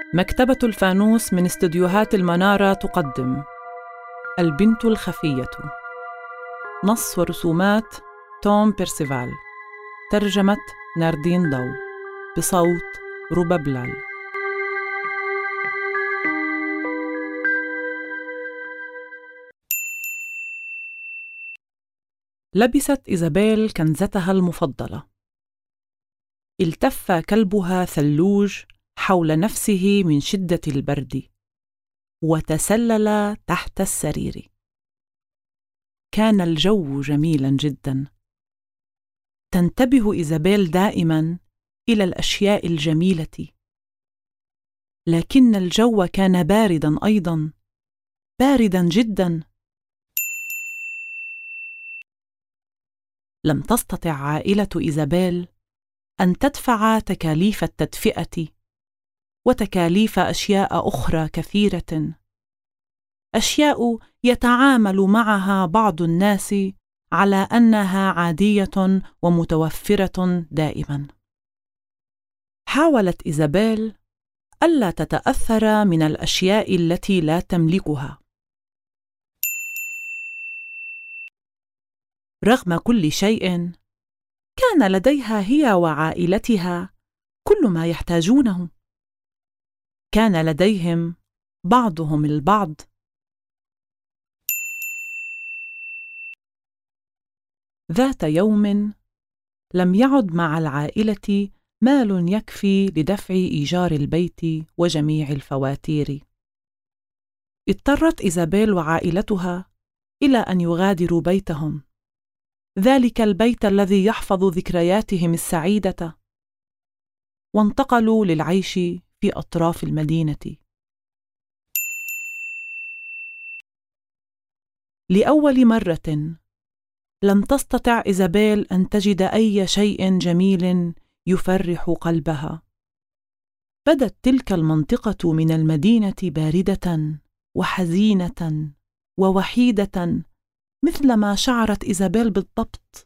مكتبة الفانوس من استديوهات المنارة تقدم البنت الخفية. نص ورسومات توم بيرسيفال، ترجمة ناردين ضو، بصوت روبا بلال. لبست إيزابيل كنزتها المفضلة. التف كلبها ثلوج حول نفسه من شدة البرد، وتسلل تحت السرير. كان الجو جميلاً جداً. تنتبه إيزابيل دائماً إلى الأشياء الجميلة، لكن الجو كان بارداً أيضاً، بارداً جداً. لم تستطع عائلة إيزابيل أن تدفع تكاليف التدفئة وتكاليف أشياء أخرى كثيرة، أشياء يتعامل معها بعض الناس على أنها عادية ومتوفرة دائما. حاولت إيزابيل ألا تتأثر من الأشياء التي لا تملكها. رغم كل شيء، كان لديها هي وعائلتها كل ما يحتاجونه. كان لديهم بعضهم البعض. ذات يوم لم يعد مع العائلة مال يكفي لدفع إيجار البيت وجميع الفواتير. اضطرت إيزابيل وعائلتها إلى أن يغادروا بيتهم، ذلك البيت الذي يحفظ ذكرياتهم السعيدة، وانتقلوا للعيش في أطراف المدينة. لأول مرة لم تستطع إيزابيل أن تجد أي شيء جميل يفرح قلبها. بدت تلك المنطقة من المدينة باردة وحزينة ووحيدة، مثل ما شعرت إيزابيل بالضبط.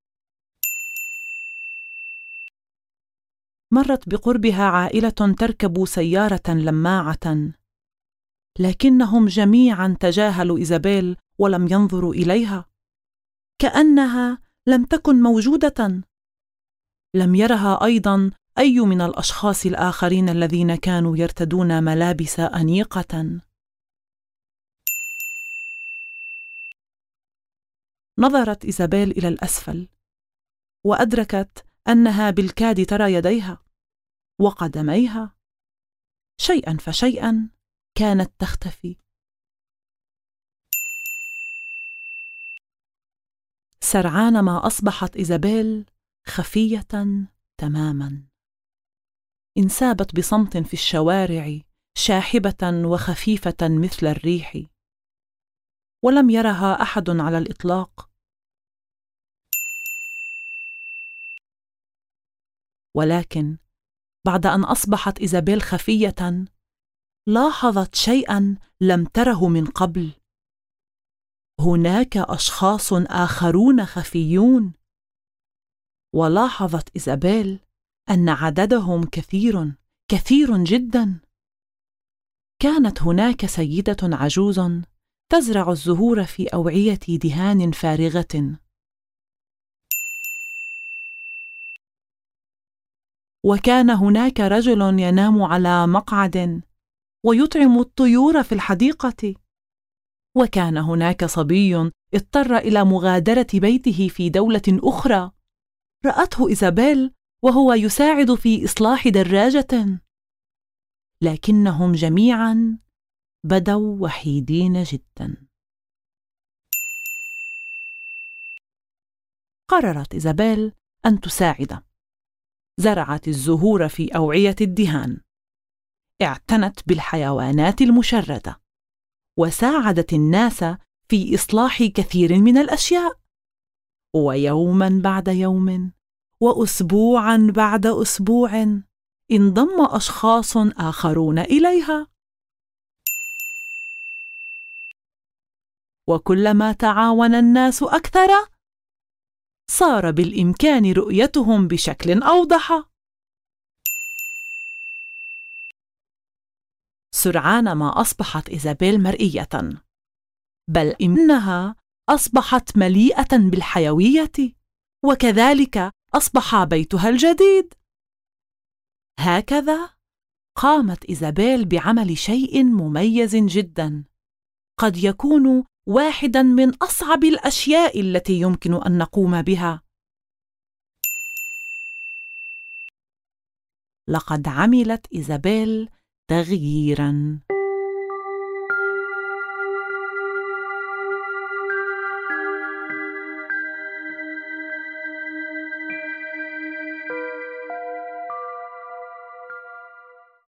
مرت بقربها عائلة تركب سيارة لماعة، لكنهم جميعا تجاهلوا إيزابيل ولم ينظروا إليها، كأنها لم تكن موجودة. لم يرها أيضا أي من الأشخاص الآخرين الذين كانوا يرتدون ملابس أنيقة. نظرت إيزابيل إلى الأسفل وأدركت أنها بالكاد ترى يديها وقدميها. شيئا فشيئا كانت تختفي. سرعان ما أصبحت إيزابيل خفية تماما. انسابت بصمت في الشوارع، شاحبة وخفيفة مثل الريح، ولم يرها أحد على الإطلاق. ولكن بعد أن أصبحت إيزابيل خفية، لاحظت شيئا لم تره من قبل. هناك أشخاص آخرون خفيون، ولاحظت إيزابيل أن عددهم كثير كثير جدا. كانت هناك سيدة عجوز تزرع الزهور في أوعية دهان فارغة، وكان هناك رجل ينام على مقعد ويطعم الطيور في الحديقة، وكان هناك صبي اضطر إلى مغادرة بيته في دولة أخرى. رأته إيزابيل وهو يساعد في إصلاح دراجة، لكنهم جميعا بدوا وحيدين جدا. قررت إيزابيل أن تساعد. زرعت الزهور في أوعية الدهان، اعتنت بالحيوانات المشردة، وساعدت الناس في إصلاح كثير من الأشياء. ويوما بعد يوم، وأسبوعا بعد أسبوع، انضم أشخاص آخرون إليها. وكلما تعاون الناس أكثر، صار بالإمكان رؤيتهم بشكل أوضح. سرعان ما أصبحت إيزابيل مرئية، بل إنها أصبحت مليئة بالحيوية، وكذلك أصبح بيتها الجديد. هكذا قامت إيزابيل بعمل شيء مميز جدا، قد يكون واحدا من أصعب الأشياء التي يمكن أن نقوم بها. لقد عملت إيزابيل تغييرا.